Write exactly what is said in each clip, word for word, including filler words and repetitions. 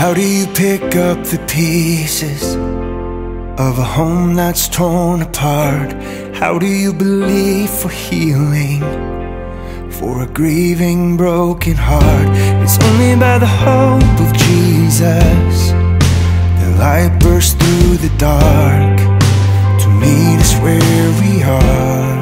How do you pick up the pieces of a home that's torn apart? How do you believe for healing for a grieving, broken heart? It's only by the hope of Jesus the light bursts through the dark to meet us where we are.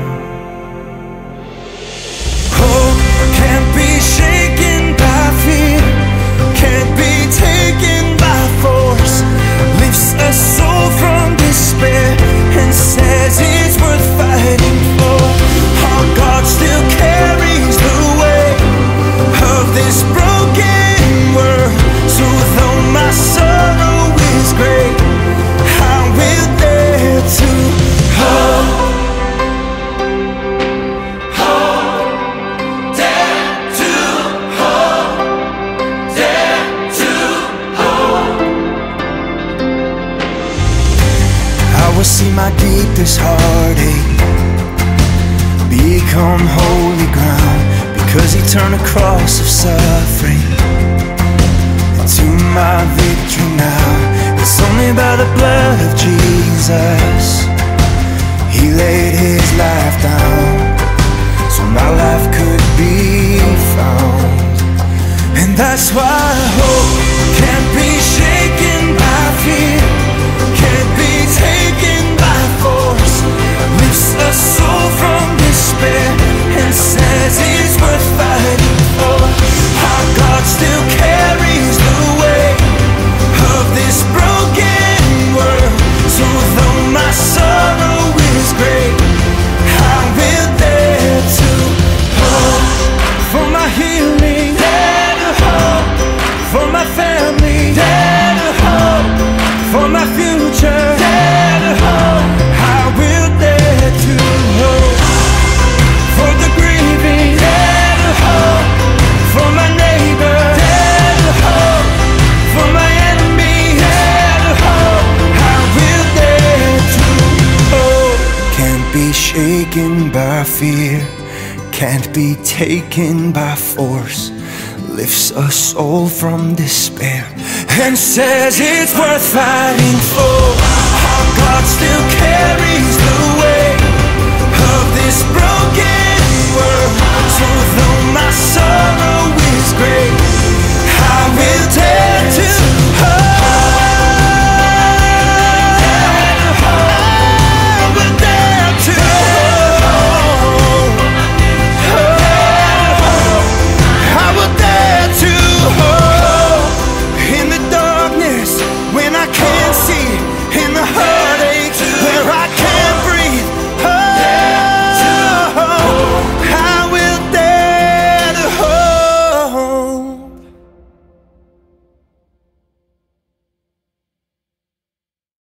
Hope can't be shaken by fear, can't be taken by force, lifts a soul from despair and says it's worth fighting for. Our God still carries the weight of this broken world. So though my sorrow is great, I will dare to hope. See my deepest heartache become holy ground, because He turned a cross of suffering into my victory now. It's only by the blood of Jesus. He laid His life down so my life could be found. And that's why hope can't be shaken by fear, can't be taken by force, lifts a soul from despair and says it's worth fighting for. Our God still carries the weight of this broken world. So though my sorrow is great, I will dare to hope for my healing, dare to hope for my family, dare to hope for my future, dare to hope. I will dare to hope for the grieving, dare to hope for my neighbor, dare to hope for my enemy, dare to hope. I will dare to hope. Can't be shaken by fear, can't be taken by force, lifts a soul from despair and says it's worth fighting for. Our God still carries the weight of this broken world. So though my sorrow is great, I will take